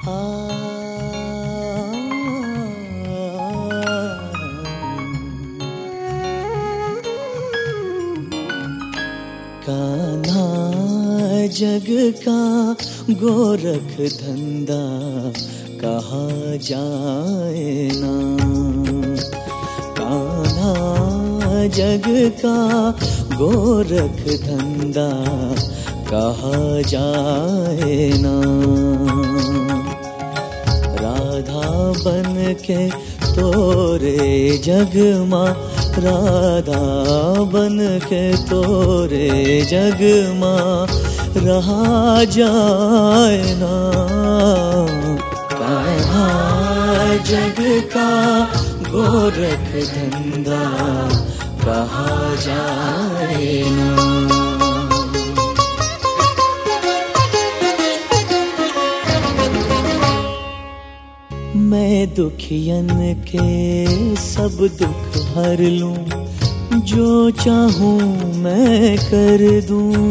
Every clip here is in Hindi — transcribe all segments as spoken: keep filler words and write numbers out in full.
कान्हा जग का गोरख धंधा कहा जाए ना, कान्हा जग का गोरख धंधा कहा जाए ना। राधा बन के तोरे जग माँ, राधा बन के तोरे जग माँ रहा जाए ना। कान्हा जग का गोरख धंधा कहा जाए ना। मैं दुखियन के सब दुख हर लूं, जो चाहूं मैं कर दूं।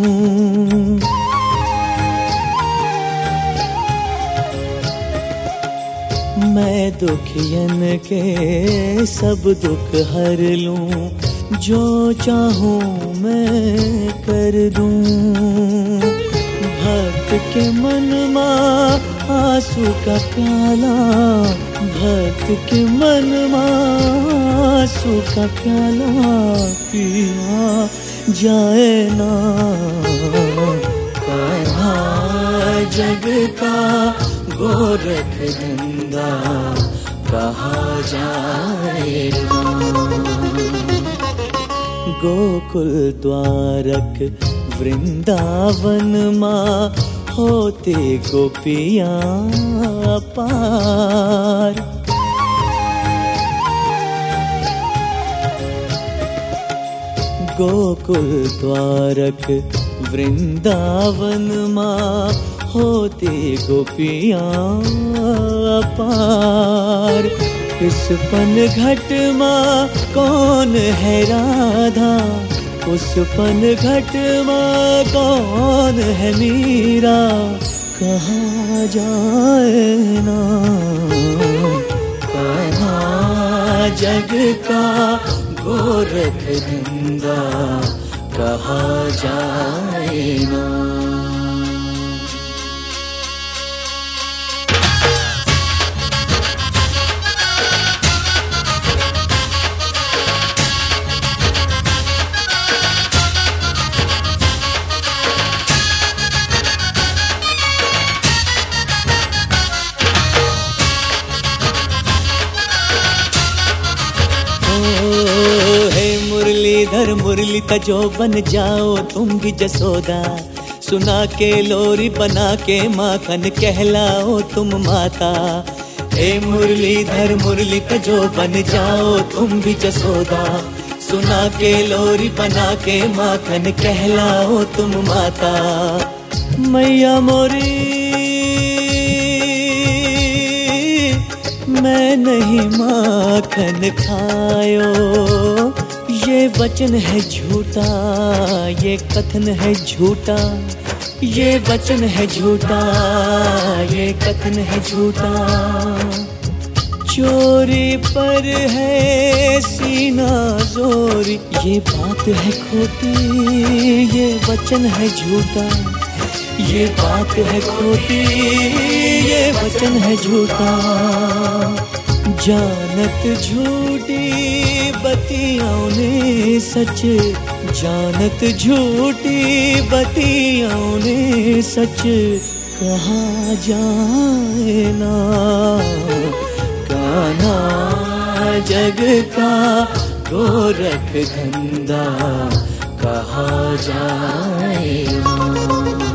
मैं दुखियन के सब दुख हर लूं, जो चाहूं मैं कर दूं। भक्त के मन मां आंसू का प्याला, भक्त के मन मां आंसू का प्याला पिया जाए ना। कान्हा जग का गोरख धंधा कहा जाए ना। गोकुल द्वारक वृंदावन माँ होते गोपियाँ पार। गोकुल द्वारक वृंदावन माँ होते गोपियाँ पार। इस पन घट माँ कौन है राधा, उस पन घट माँ कौन है मीरा, कहाँ जाए ना। कान्हा जग का गोरख धंधा कहाँ जाए ना। मुरलीधर मुरली तजो बन जाओ तुम भी जसोदा, सुना के लोरी बना के माखन कहलाओ तुम माता। हे मुरलीधर मुरली तजो बन जाओ तुम भी जसोदा, सुना के लोरी बना के माखन कहलाओ तुम माता। मैया मोरी मैं नहीं माखन खायो, ये वचन है झूठा, ये कथन है झूठा, ये वचन है झूठा, ये कथन है झूठा। चोरी पर है सीना जोर, ये बात है खोटी, ये वचन है झूठा, ये बात है खोटी, ये वचन है झूठा। जानत झूठी बतियों ने सच, जानत झूठी बतियों ने सच, कहा जाए ना। कान्हा जग का गोरख धंधा कहा जाए ना।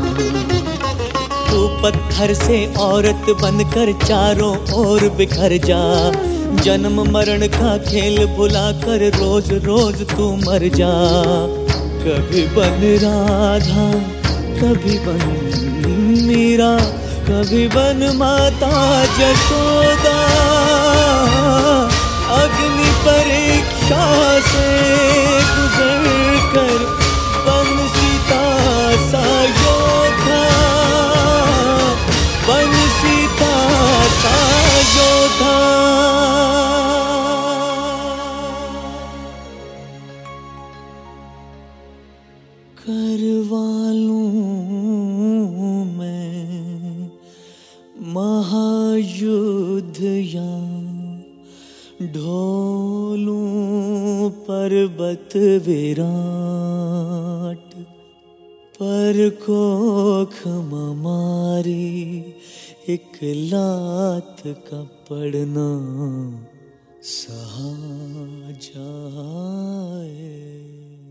तू पत्थर से औरत बनकर चारों ओर बिखर जा, जन्म मरण का खेल भुला कर रोज रोज तू मर जा। कभी बन राधा, कभी बन मीरा, कभी बन माता जसोदा। अग्नि परीक्षा से गुजर कर बन सीता सा योद्धा, बन सीता युद्ध यहाँ ढोलूं पर्वत विराट, पर कोख मारी एक लात का पड़ना सहा जाए।